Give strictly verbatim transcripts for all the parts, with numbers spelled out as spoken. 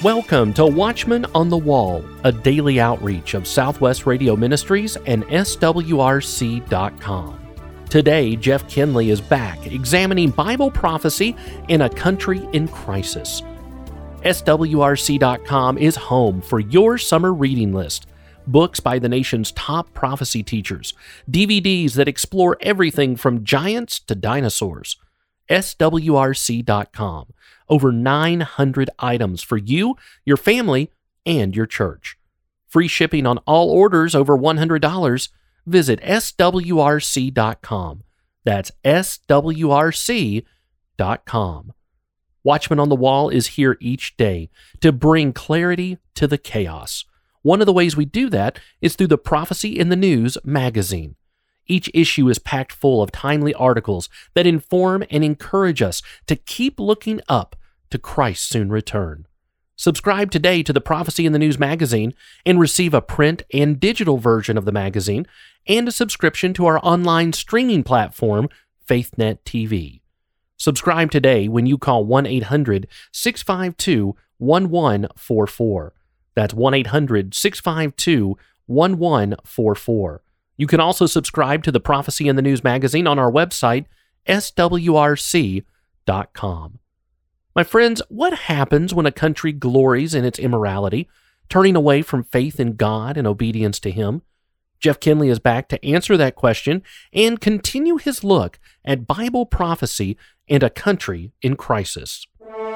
Welcome to Watchman on the Wall, a daily outreach of Southwest Radio Ministries and S W R C dot com. Today, Jeff Kinley is back examining Bible prophecy in a country in crisis. S W R C dot com is home for your summer reading list. Books by the nation's top prophecy teachers, D V Ds that explore everything from giants to dinosaurs. S W R C dot com. Over nine hundred items for you, your family, and your church. Free shipping on all orders over one hundred dollars. Visit S W R C dot com. That's S W R C dot com. Watchman on the Wall is here each day to bring clarity to the chaos. One of the ways we do that is through the Prophecy in the News magazine. Each issue is packed full of timely articles that inform and encourage us to keep looking up to Christ's soon return. Subscribe today to the Prophecy in the News magazine and receive a print and digital version of the magazine and a subscription to our online streaming platform, FaithNet T V. Subscribe today when you call one eight hundred six five two one one four four. That's one eight hundred six five two one one four four. You can also subscribe to the Prophecy in the News magazine on our website, S W R C dot com. My friends, what happens when a country glories in its immorality, turning away from faith in God and obedience to Him? Jeff Kinley is back to answer that question and continue his look at Bible prophecy and a country in crisis.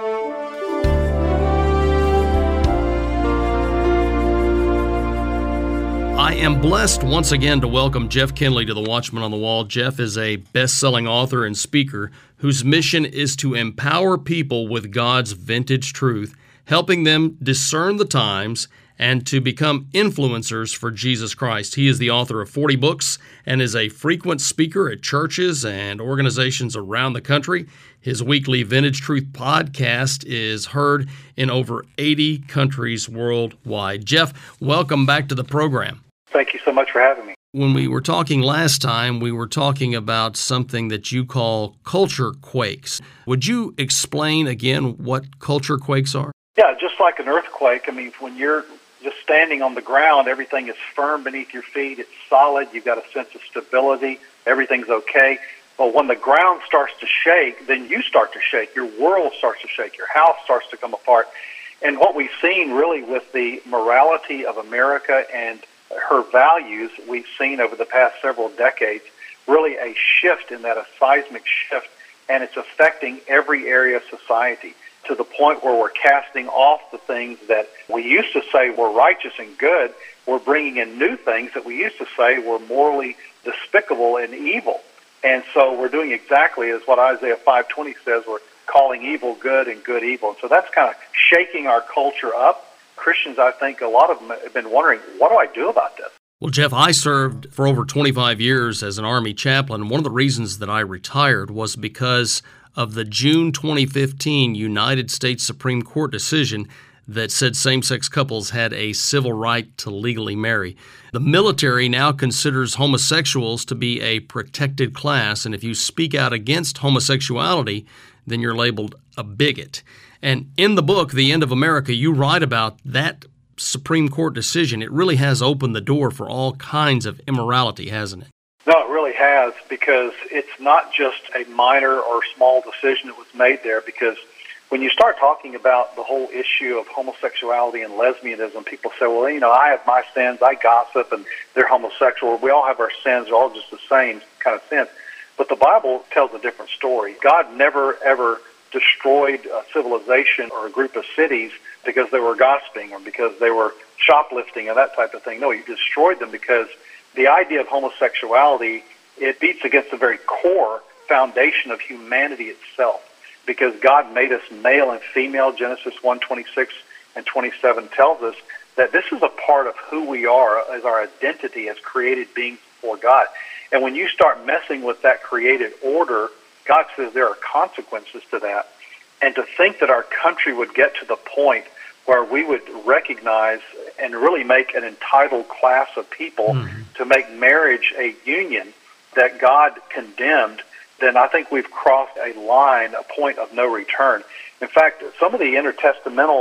I am blessed once again to welcome Jeff Kinley to the Watchman on the Wall. Jeff is a best-selling author and speaker whose mission is to empower people with God's vintage truth, helping them discern the times and to become influencers for Jesus Christ. He is the author of forty books and is a frequent speaker at churches and organizations around the country. His weekly Vintage Truth podcast is heard in over eighty countries worldwide. Jeff, welcome back to the program. Thank you so much for having me. When we were talking last time, we were talking about something that you call culture quakes. Would you explain again what culture quakes are? Yeah, just like an earthquake. I mean, when you're just standing on the ground, everything is firm beneath your feet. It's solid. You've got a sense of stability. Everything's okay. But when the ground starts to shake, then you start to shake. Your world starts to shake. Your house starts to come apart. And what we've seen really with the morality of America and her values, we've seen over the past several decades, really a shift in that, a seismic shift, and it's affecting every area of society to the point where we're casting off the things that we used to say were righteous and good. We're bringing in new things that we used to say were morally despicable and evil. And so we're doing exactly as what Isaiah five twenty says, we're calling evil good and good evil. And so that's kind of shaking our culture up. Christians, I think a lot of them have been wondering, what do I do about this? Well, Jeff, I served for over twenty-five years as an Army chaplain. One of the reasons that I retired was because of the June twenty fifteen United States Supreme Court decision that said same-sex couples had a civil right to legally marry. The military now considers homosexuals to be a protected class, and if you speak out against homosexuality, then you're labeled a bigot. And in the book, The End of America, you write about that Supreme Court decision. It really has opened the door for all kinds of immorality, hasn't it? No, it really has, because it's not just a minor or small decision that was made there, because when you start talking about the whole issue of homosexuality and lesbianism, people say, well, you know, I have my sins, I gossip, and they're homosexual. We all have our sins, they're all just the same kind of sin. But the Bible tells a different story. God never, ever destroyed a civilization or a group of cities because they were gossiping or because they were shoplifting and that type of thing. No, He destroyed them because the idea of homosexuality, it beats against the very core foundation of humanity itself, because God made us male and female. Genesis one twenty-six and twenty-seven tells us that this is a part of who we are as our identity as created beings before God. And when you start messing with that created order, God says there are consequences to that. And to think that our country would get to the point where we would recognize and really make an entitled class of people mm-hmm. to make marriage a union that God condemned, then I think we've crossed a line, a point of no return. In fact, some of the intertestamental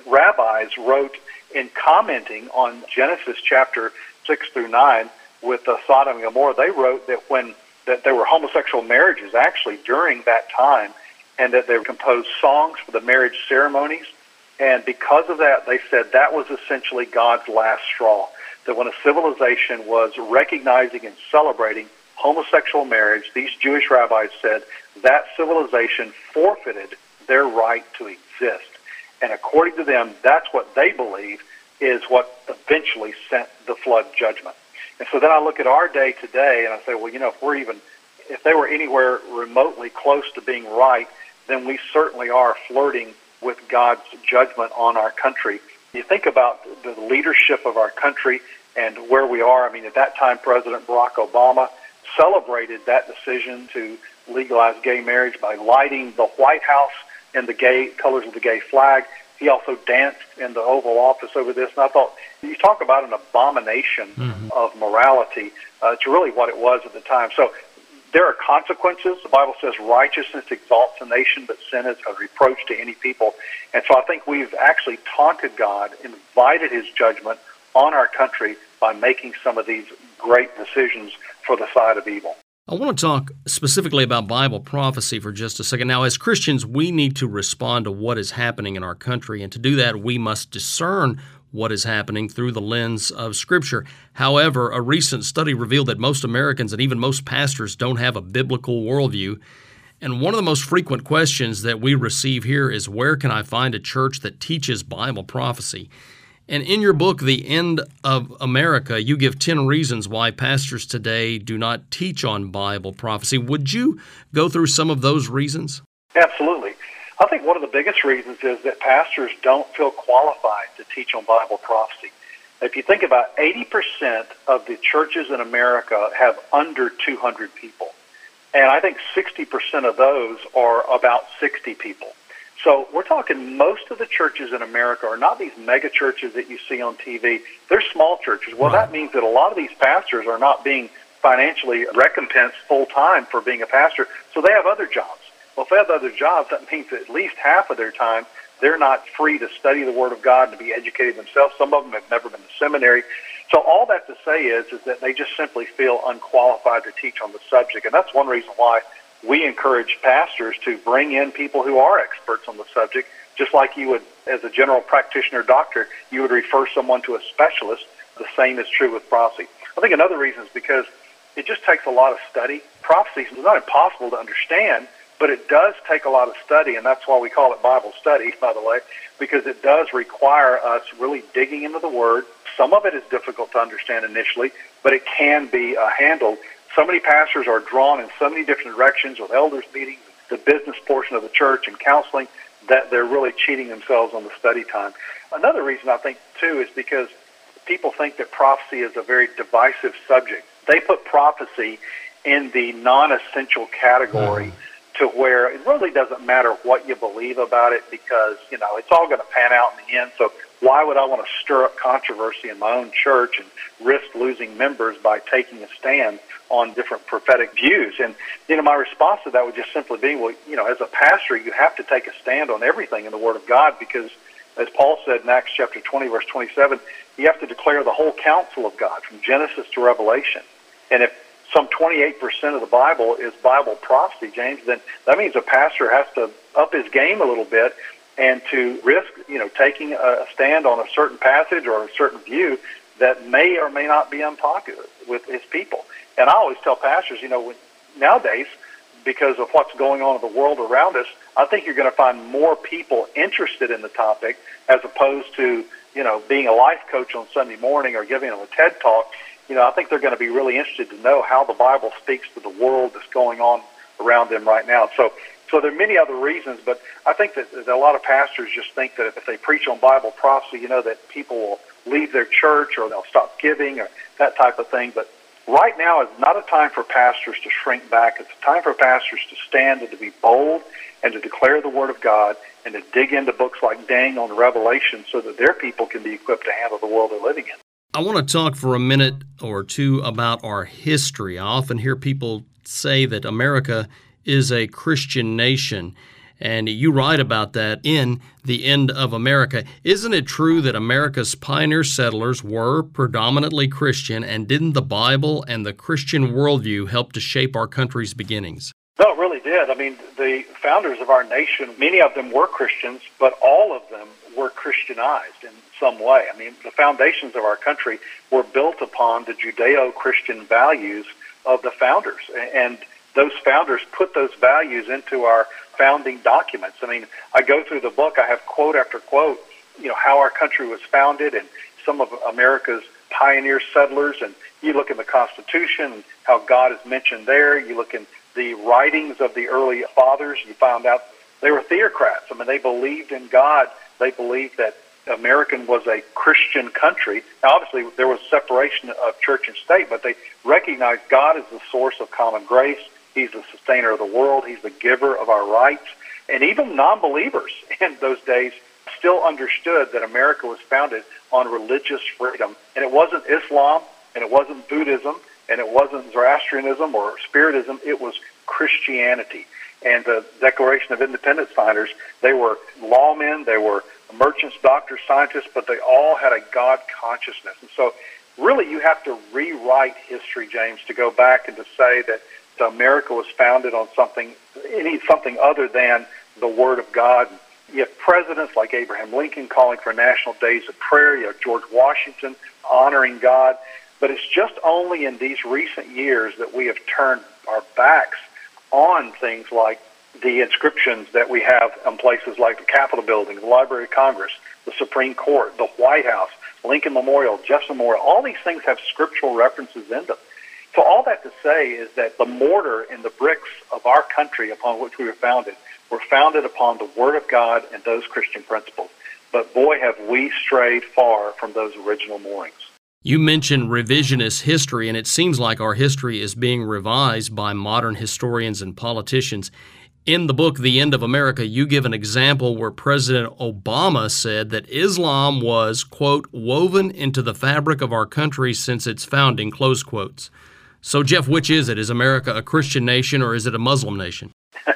rabbis wrote in commenting on Genesis chapter six through nine with uh, Sodom and Gomorrah. They wrote that when that there were homosexual marriages actually during that time, and that they composed songs for the marriage ceremonies. And because of that, they said that was essentially God's last straw, that when a civilization was recognizing and celebrating homosexual marriage, these Jewish rabbis said that civilization forfeited their right to exist. And according to them, that's what they believe is what eventually sent the flood judgment. And so then I look at our day today and I say, well, you know, if we're even, if they were anywhere remotely close to being right, then we certainly are flirting with God's judgment on our country. You think about the leadership of our country and where we are. I mean, at that time, President Barack Obama celebrated that decision to legalize gay marriage by lighting the White House in the gay colors of the gay flag. He also danced in the Oval Office over this. And I thought, you talk about an abomination mm-hmm. of morality. Uh, it's really what it was at the time. So there are consequences. The Bible says righteousness exalts a nation, but sin is a reproach to any people. And so I think we've actually taunted God, invited his judgment on our country by making some of these great decisions for the side of evil. I want to talk specifically about Bible prophecy for just a second. Now, as Christians, we need to respond to what is happening in our country, and to do that, we must discern what is happening through the lens of Scripture. However, a recent study revealed that most Americans and even most pastors don't have a biblical worldview. And one of the most frequent questions that we receive here is, where can I find a church that teaches Bible prophecy? And in your book, The End of America, you give ten reasons why pastors today do not teach on Bible prophecy. Would you go through some of those reasons? Absolutely. I think one of the biggest reasons is that pastors don't feel qualified to teach on Bible prophecy. If you think about eighty percent of the churches in America have under two hundred people. And I think sixty percent of those are about sixty people. So we're talking most of the churches in America are not these mega churches that you see on T V. They're small churches. Well, right. That means that a lot of these pastors are not being financially recompensed full-time for being a pastor, so they have other jobs. Well, if they have other jobs, that means that at least half of their time, they're not free to study the Word of God and to be educated themselves. Some of them have never been to seminary. So all that to say is, is that they just simply feel unqualified to teach on the subject. And that's one reason why we encourage pastors to bring in people who are experts on the subject, just like you would, as a general practitioner doctor, you would refer someone to a specialist. The same is true with prophecy. I think another reason is because it just takes a lot of study. Prophecy is not impossible to understand, but it does take a lot of study, and that's why we call it Bible study, by the way, because it does require us really digging into the Word. Some of it is difficult to understand initially, but it can be uh, handled. So many pastors are drawn in so many different directions with elders meetings, the business portion of the church, and counseling, that they're really cheating themselves on the study time. Another reason I think, too, is because people think that prophecy is a very divisive subject. They put prophecy in the non-essential category mm. to where it really doesn't matter what you believe about it because, you know, it's all going to pan out in the end. So why would I want to stir up controversy in my own church and risk losing members by taking a stand on different prophetic views? And, you know, my response to that would just simply be, well, you know, as a pastor, you have to take a stand on everything in the Word of God because, as Paul said in Acts chapter twenty, verse twenty-seven, you have to declare the whole counsel of God from Genesis to Revelation. And if some twenty-eight percent of the Bible is Bible prophecy, James, then that means a pastor has to up his game a little bit and to risk, you know, taking a stand on a certain passage or a certain view that may or may not be unpopular with his people. And I always tell pastors, you know, when, nowadays, because of what's going on in the world around us, I think you're going to find more people interested in the topic as opposed to, you know, being a life coach on Sunday morning or giving them a TED Talk. You know, I think they're going to be really interested to know how the Bible speaks to the world that's going on around them right now. So so there are many other reasons, but I think that, that a lot of pastors just think that if they preach on Bible prophecy, you know, that people will leave their church or they'll stop giving or that type of thing. But right now is not a time for pastors to shrink back. It's a time for pastors to stand and to be bold and to declare the Word of God and to dig into books like Daniel and Revelation so that their people can be equipped to handle the world they're living in. I want to talk for a minute or two about our history. I often hear people say that America is a Christian nation, And you write about that in The End of America. Isn't it true that America's pioneer settlers were predominantly Christian, and didn't the Bible and the Christian worldview help to shape our country's beginnings? No, it really did. I mean, the founders of our nation, many of them were Christians, but all of them were Christianized in some way. I mean, the foundations of our country were built upon the Judeo-Christian values of the founders, and those founders put those values into our founding documents. I mean, I go through the book, I have quote after quote, you know, how our country was founded and some of America's pioneer settlers, and you look in the Constitution and how God is mentioned there, you look in the writings of the early fathers, you found out they were theocrats. I mean, they believed in God. They believed that American was a Christian country. Now, obviously, there was separation of church and state, but they recognized God as the source of common grace. He's the sustainer of the world. He's the giver of our rights. And even non-believers in those days still understood that America was founded on religious freedom. And it wasn't Islam, and it wasn't Buddhism, and it wasn't Zoroastrianism or Spiritism. It was Christianity. And the Declaration of Independence signers, they were lawmen, they were merchants, doctors, scientists, but they all had a God consciousness. And so really you have to rewrite history, James, to go back and to say that America was founded on something, any something other than the Word of God. You have presidents like Abraham Lincoln calling for national days of prayer. You have George Washington honoring God. But it's just only in these recent years that we have turned our backs on things like the inscriptions that we have in places like the Capitol Building, the Library of Congress, the Supreme Court, the White House, Lincoln Memorial, Jefferson Memorial. All these things have scriptural references in them. So all that to say is that the mortar and the bricks of our country upon which we were founded were founded upon the Word of God and those Christian principles. But boy, have we strayed far from those original moorings. You mentioned revisionist history, and it seems like our history is being revised by modern historians and politicians. In the book, The End of America, you give an example where President Obama said that Islam was, quote, woven into the fabric of our country since its founding, close quotes. So, Jeff, which is it? Is America a Christian nation or is it a Muslim nation?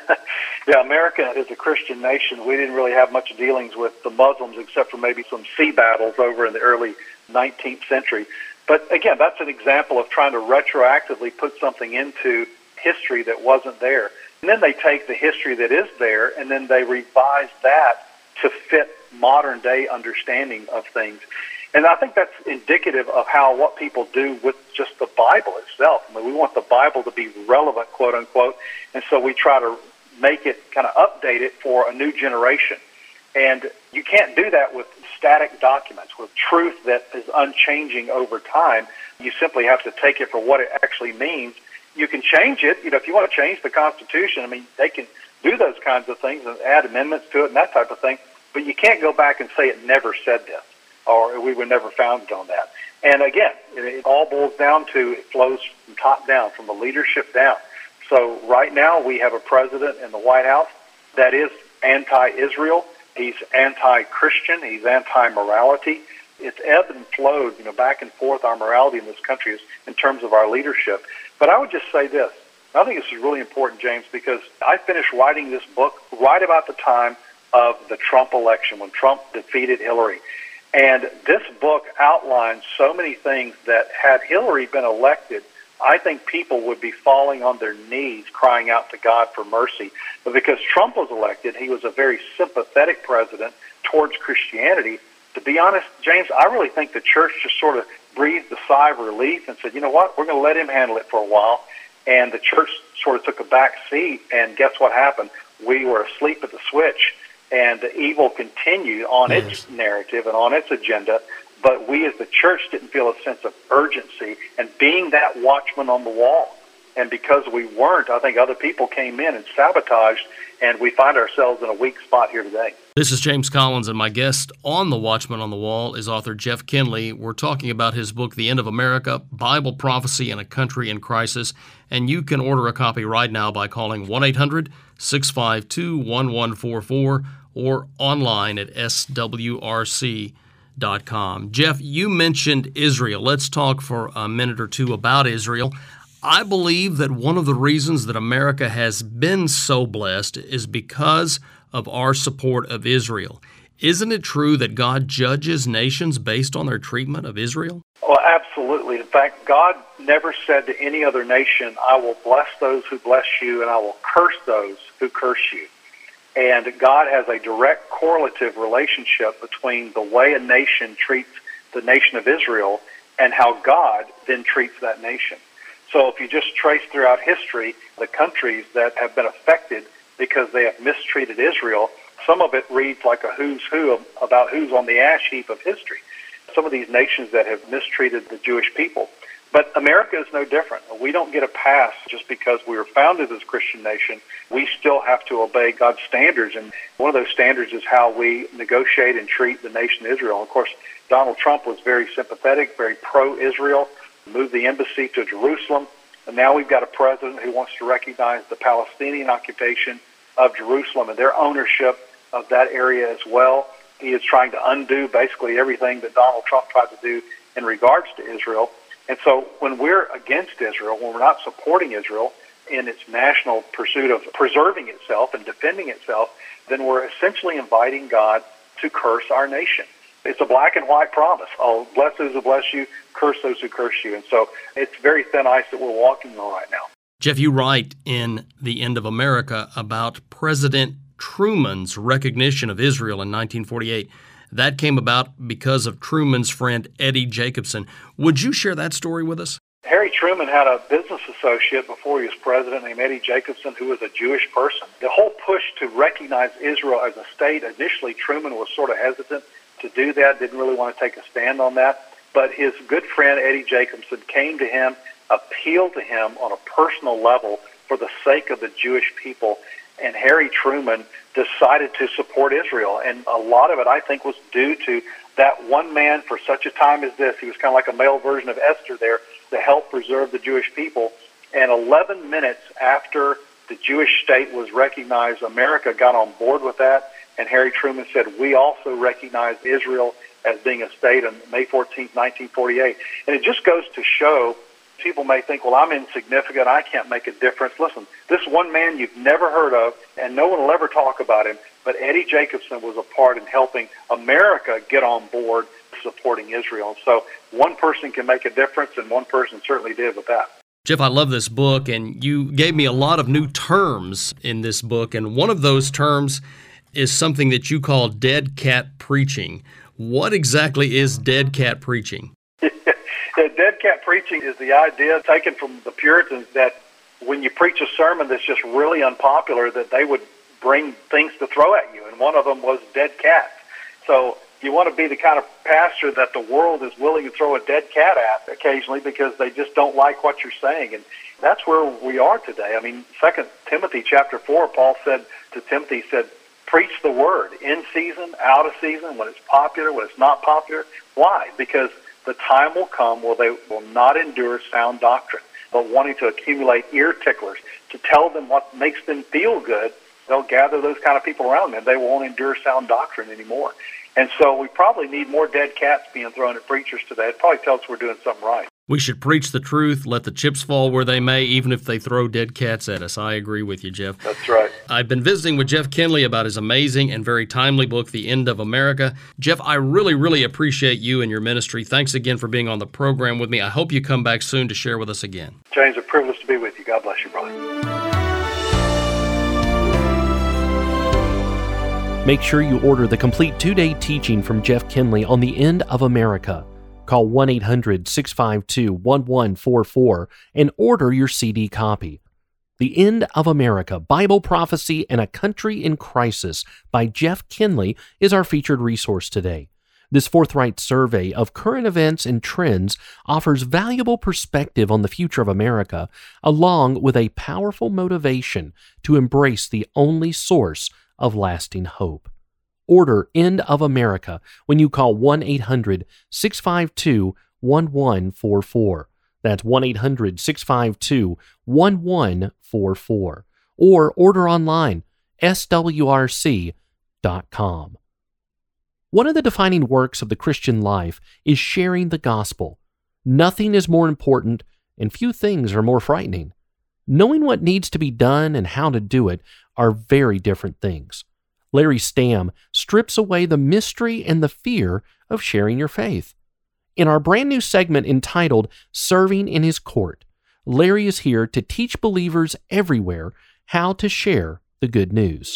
Yeah, America is a Christian nation. We didn't really have much dealings with the Muslims except for maybe some sea battles over in the early nineteenth century. But again, that's an example of trying to retroactively put something into history that wasn't there. And then they take the history that is there and then they revise that to fit modern day understanding of things. And I think that's indicative of how what people do with just the Bible itself. I mean, we want the Bible to be relevant, quote unquote, and so we try to make it kind of update it for a new generation. And you can't do that with static documents, with truth that is unchanging over time. You simply have to take it for what it actually means. You can change it. You know, if you want to change the Constitution, I mean, they can do those kinds of things and add amendments to it and that type of thing. But you can't go back and say it never said this, or we were never founded on that. And again, it, it all boils down to it flows from top down, from the leadership down. So right now we have a president in the White House that is anti-Israel. He's anti-Christian. He's anti-morality. It's ebbed and flowed, you know, back and forth. Our morality in this country is in terms of our leadership. But I would just say this. I think this is really important, James, because I finished writing this book right about the time of the Trump election, when Trump defeated Hillary. And this book outlines so many things that had Hillary been elected, I think people would be falling on their knees crying out to God for mercy. But because Trump was elected, he was a very sympathetic president towards Christianity. To be honest, James, I really think the church just sort of breathed a sigh of relief and said, you know what, we're going to let him handle it for a while. And the church sort of took a back seat, and guess what happened? We were asleep at the switch, and the evil continued on yes. its narrative and on its agenda. But we as the church didn't feel a sense of urgency and being that watchman on the wall. And because we weren't, I think other people came in and sabotaged, and we find ourselves in a weak spot here today. This is James Collins, and my guest on The Watchman on the Wall is author Jeff Kinley. We're talking about his book, The End of America, Bible Prophecy in a Country in Crisis. And you can order a copy right now by calling one eight hundred six five two one one four four or online at S W R C dot com. Jeff, you mentioned Israel. Let's talk for a minute or two about Israel. I believe that one of the reasons that America has been so blessed is because of our support of Israel. Isn't it true that God judges nations based on their treatment of Israel? Well, absolutely. In fact, God never said to any other nation, I will bless those who bless you and I will curse those who curse you. And God has a direct correlative relationship between the way a nation treats the nation of Israel and how God then treats that nation. So if you just trace throughout history the countries that have been affected because they have mistreated Israel, some of it reads like a who's who about who's on the ash heap of history. Some of these nations that have mistreated the Jewish people. But America is no different. We don't get a pass just because we were founded as a Christian nation. We still have to obey God's standards, and one of those standards is how we negotiate and treat the nation of Israel. Of course, Donald Trump was very sympathetic, very pro-Israel, moved the embassy to Jerusalem, and now we've got a president who wants to recognize the Palestinian occupation of Jerusalem and their ownership of that area as well. He is trying to undo basically everything that Donald Trump tried to do in regards to Israel. And so when we're against Israel, when we're not supporting Israel in its national pursuit of preserving itself and defending itself, then we're essentially inviting God to curse our nation. It's a black and white promise. Oh, bless those who bless you, curse those who curse you. And so it's very thin ice that we're walking on right now. Jeff, you write in The End of America about President Truman's recognition of Israel in nineteen forty-eight. That came about because of Truman's friend Eddie Jacobson. Would you share that story with us? Harry Truman had a business associate before he was president named Eddie Jacobson, who was a Jewish person. The whole push to recognize Israel as a state, initially Truman was sort of hesitant to do that, didn't really want to take a stand on that. But his good friend Eddie Jacobson came to him, appealed to him on a personal level for the sake of the Jewish people. And Harry Truman decided to support Israel. And a lot of it, I think, was due to that one man for such a time as this. He was kind of like a male version of Esther there to help preserve the Jewish people. And eleven minutes after the Jewish state was recognized, America got on board with that. And Harry Truman said, we also recognize Israel as being a state on May fourteenth, nineteen forty-eight. And it just goes to show, people may think, well, I'm insignificant, I can't make a difference. Listen, this one man you've never heard of, and no one will ever talk about him, but Eddie Jacobson was a part in helping America get on board supporting Israel. So one person can make a difference, and one person certainly did with that. Jeff, I love this book, and you gave me a lot of new terms in this book, and one of those terms is something that you call dead cat preaching. What exactly is dead cat preaching? Dead cat preaching is the idea taken from the Puritans that when you preach a sermon that's just really unpopular, that they would bring things to throw at you, and one of them was dead cats. So you want to be the kind of pastor that the world is willing to throw a dead cat at occasionally because they just don't like what you're saying. And that's where we are today. I mean, Second Timothy chapter four, Paul said to Timothy, he said, preach the word in season, out of season, when it's popular, when it's not popular. Why? Because the time will come where they will not endure sound doctrine, but wanting to accumulate ear ticklers, to tell them what makes them feel good, they'll gather those kind of people around them. They won't endure sound doctrine anymore. And so we probably need more dead cats being thrown at preachers today. It probably tells us we're doing something right. We should preach the truth, let the chips fall where they may, even if they throw dead cats at us. I agree with you, Jeff. That's right. I've been visiting with Jeff Kinley about his amazing and very timely book, The End of America. Jeff, I really, really appreciate you and your ministry. Thanks again for being on the program with me. I hope you come back soon to share with us again. James, a privilege to be with you. God bless you, brother. Make sure you order the complete two-day teaching from Jeff Kinley on the End of America. Call one eight hundred, six five two, one one four four and order your C D copy. The End of America, Bible Prophecy and a Country in Crisis by Jeff Kinley is our featured resource today. This forthright survey of current events and trends offers valuable perspective on the future of America, along with a powerful motivation to embrace the only source of lasting hope. Order End of America when you call one eight hundred, six five two, one one four four. That's one eight hundred, six five two, one one four four. Or order online, S W R C dot com. One of the defining works of the Christian life is sharing the gospel. Nothing is more important and few things are more frightening. Knowing what needs to be done and how to do it are very different things. Larry Stamm strips away the mystery and the fear of sharing your faith. In our brand new segment entitled Serving in His Court, Larry is here to teach believers everywhere how to share the good news.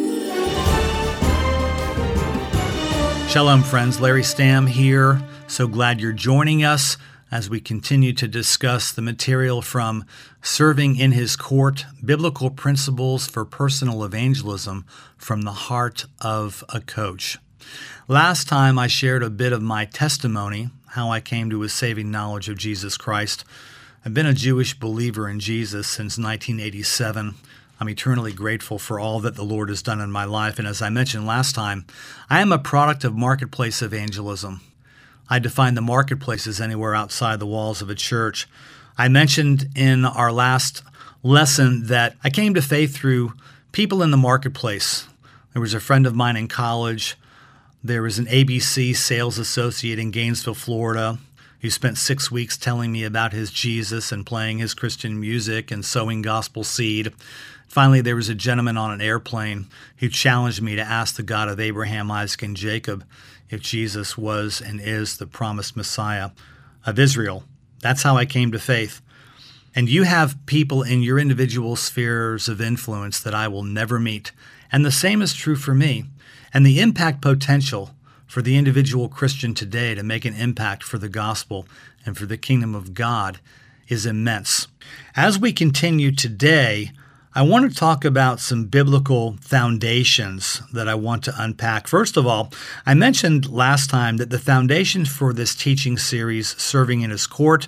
Shalom, friends. Larry Stamm here. So glad you're joining us as we continue to discuss the material from Serving in His Court, Biblical Principles for Personal Evangelism from the Heart of a Coach. Last time I shared a bit of my testimony, how I came to a saving knowledge of Jesus Christ. I've been a Jewish believer in Jesus since nineteen eighty-seven. I'm eternally grateful for all that the Lord has done in my life. And as I mentioned last time, I am a product of marketplace evangelism. I define the marketplace as anywhere outside the walls of a church. I mentioned in our last lesson that I came to faith through people in the marketplace. There was a friend of mine in college. There was an A B C sales associate in Gainesville, Florida, who spent six weeks telling me about his Jesus and playing his Christian music and sowing gospel seed. Finally, there was a gentleman on an airplane who challenged me to ask the God of Abraham, Isaac, and Jacob if Jesus was and is the promised Messiah of Israel. That's how I came to faith. And you have people in your individual spheres of influence that I will never meet. And the same is true for me. And the impact potential for the individual Christian today to make an impact for the gospel and for the kingdom of God is immense. As we continue today, I want to talk about some biblical foundations that I want to unpack. First of all, I mentioned last time that the foundation for this teaching series, Serving in His Court,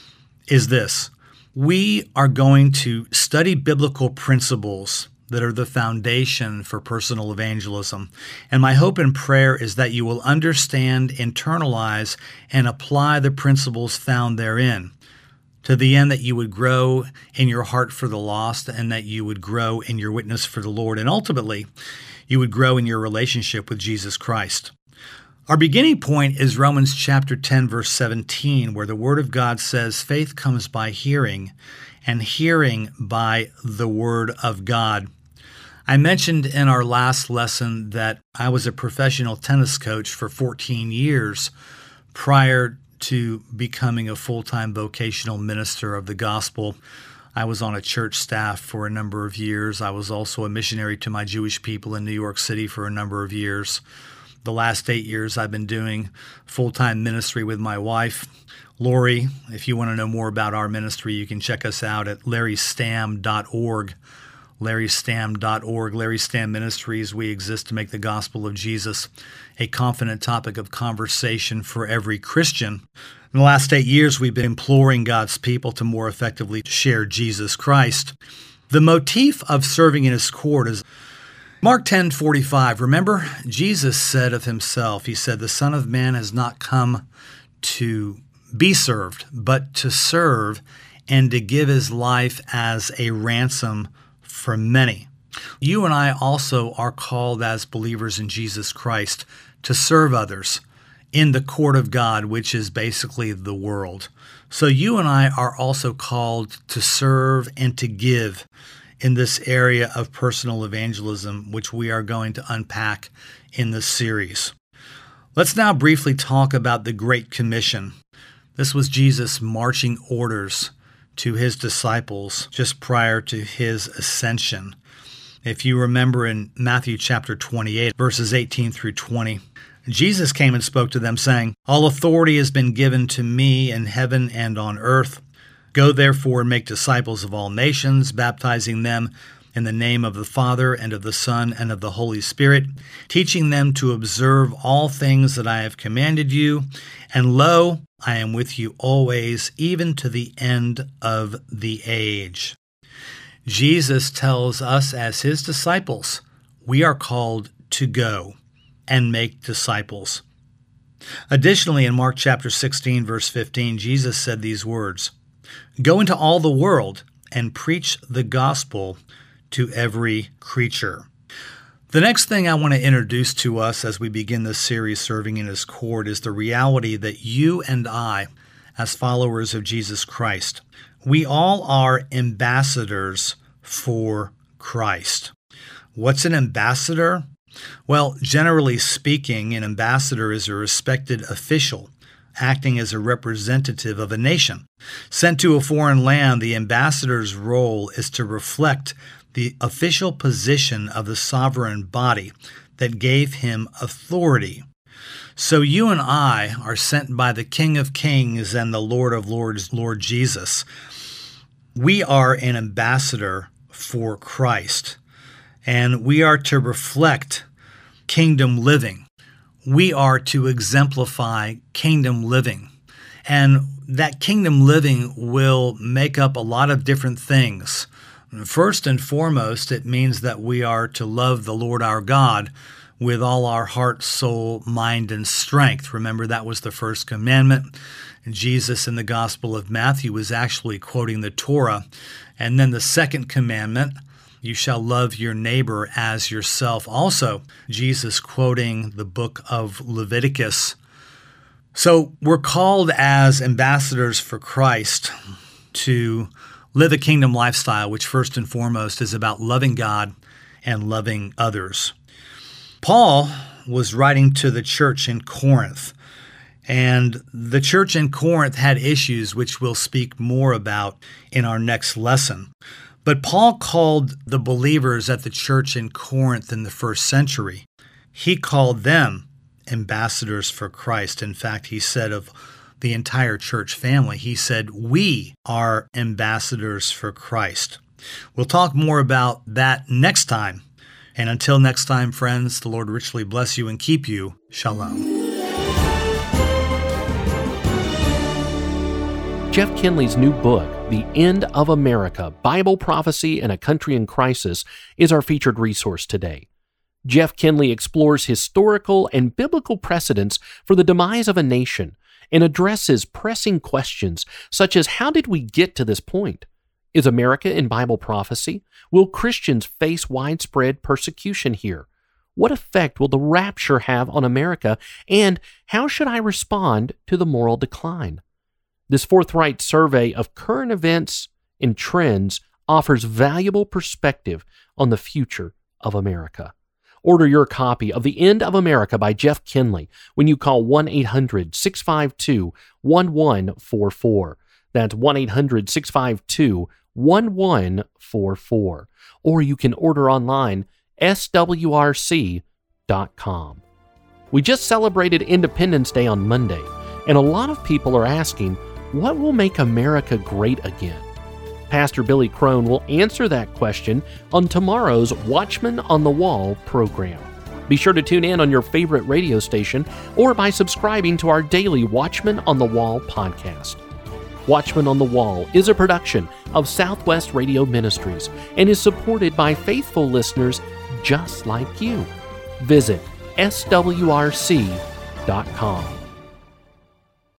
is this. We are going to study biblical principles that are the foundation for personal evangelism. And my hope and prayer is that you will understand, internalize, and apply the principles found therein, to the end that you would grow in your heart for the lost and that you would grow in your witness for the Lord. And ultimately, you would grow in your relationship with Jesus Christ. Our beginning point is Romans chapter ten, verse seventeen, where the Word of God says, faith comes by hearing, and hearing by the Word of God. I mentioned in our last lesson that I was a professional tennis coach for fourteen years prior to becoming a full-time vocational minister of the gospel. I was on a church staff for a number of years. I was also a missionary to my Jewish people in New York City for a number of years. The last eight years I've been doing full-time ministry with my wife, Lori. If you want to know more about our ministry, you can check us out at larry stamm dot org. larry stamm dot org. Larry Stamm Ministries, we exist to make the gospel of Jesus a confident topic of conversation for every Christian. In the last eight years, we've been imploring God's people to more effectively share Jesus Christ. The motif of serving in His court is Mark ten forty-five. Remember, Jesus said of Himself, He said, the Son of Man has not come to be served, but to serve and to give His life as a ransom for many. You and I also are called as believers in Jesus Christ to serve others in the court of God, which is basically the world. So you and I are also called to serve and to give in this area of personal evangelism, which we are going to unpack in this series. Let's now briefly talk about the Great Commission. This was Jesus' marching orders to His disciples just prior to His ascension. If you remember in Matthew chapter twenty-eight, verses eighteen through twenty, Jesus came and spoke to them saying, all authority has been given to me in heaven and on earth. Go therefore and make disciples of all nations, baptizing them in the name of the Father and of the Son and of the Holy Spirit, teaching them to observe all things that I have commanded you. And lo, I am with you always, even to the end of the age. Jesus tells us as His disciples, we are called to go and make disciples. Additionally, in Mark chapter sixteen, verse fifteen, Jesus said these words, go into all the world and preach the gospel to every creature. The next thing I want to introduce to us as we begin this series, Serving in His Court, is the reality that you and I, as followers of Jesus Christ. We all are ambassadors for Christ. What's an ambassador? Well, generally speaking, an ambassador is a respected official acting as a representative of a nation. Sent to a foreign land, the ambassador's role is to reflect the official position of the sovereign body that gave him authority. So you and I are sent by the King of Kings and the Lord of Lords, Lord Jesus. We are an ambassador for Christ, and we are to reflect kingdom living. We are to exemplify kingdom living. And that kingdom living will make up a lot of different things. First and foremost, it means that we are to love the Lord our God with all our heart, soul, mind, and strength. Remember, that was the first commandment. Jesus in the Gospel of Matthew was actually quoting the Torah. And then the second commandment, you shall love your neighbor as yourself. Also, Jesus quoting the book of Leviticus. So we're called as ambassadors for Christ to live a kingdom lifestyle, which first and foremost is about loving God and loving others. Paul was writing to the church in Corinth, and the church in Corinth had issues which we'll speak more about in our next lesson. But Paul called the believers at the church in Corinth in the first century, he called them ambassadors for Christ. In fact, he said of the entire church family, he said, we are ambassadors for Christ. We'll talk more about that next time. And until next time, friends, the Lord richly bless you and keep you. Shalom. Jeff Kinley's new book, The End of America, Bible Prophecy in a Country in Crisis, is our featured resource today. Jeff Kinley explores historical and biblical precedents for the demise of a nation and addresses pressing questions such as how did we get to this point? Is America in Bible prophecy? Will Christians face widespread persecution here? What effect will the rapture have on America? And how should I respond to the moral decline? This forthright survey of current events and trends offers valuable perspective on the future of America. Order your copy of The End of America by Jeff Kinley when you call one eight hundred, six five two, one one four four. That's one eight hundred, six five two, one one four four. Or you can order online, S W R C dot com. We just celebrated Independence Day on Monday, and a lot of people are asking, what will make America great again? Pastor Billy Crone will answer that question on tomorrow's Watchman on the Wall program. Be sure to tune in on your favorite radio station or by subscribing to our daily Watchman on the Wall podcast. Watchman on the Wall is a production of Southwest Radio Ministries and is supported by faithful listeners just like you. Visit S W R C dot com.